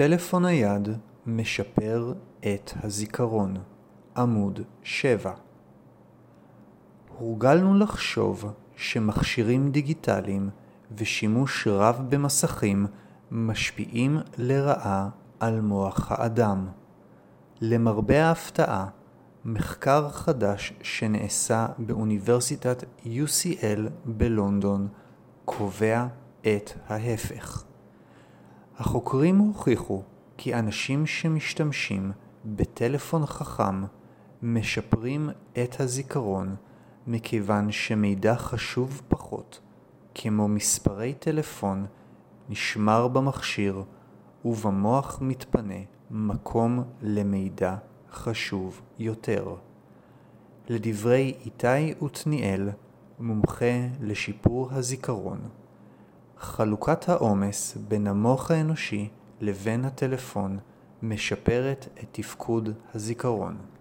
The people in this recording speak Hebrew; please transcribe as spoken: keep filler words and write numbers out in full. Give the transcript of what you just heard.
טלפון נייד משפר את הזיכרון. עמוד שבע. הורגלנו לחשוב שמכשירים דיגיטליים ושימוש רב במסכים משפיעים לרעה על מוח האדם. למרבה ההפתעה, מחקר חדש שנעשה באוניברסיטת יו סי אל בלונדון קובע את ההפך. החוקרים הוכיחו כי אנשים שמשתמשים בטלפון חכם משפרים את הזיכרון מכיוון שמידע חשוב פחות, כמו מספרי טלפון, נשמר במכשיר ובמוח מתפנה מקום למידע חשוב יותר. לדברי איתי ותניאל, מומחה לשיפור הזיכרון, חלוקת העומס בין המוח האנושי לבין הטלפון משפרת את תפקוד הזיכרון.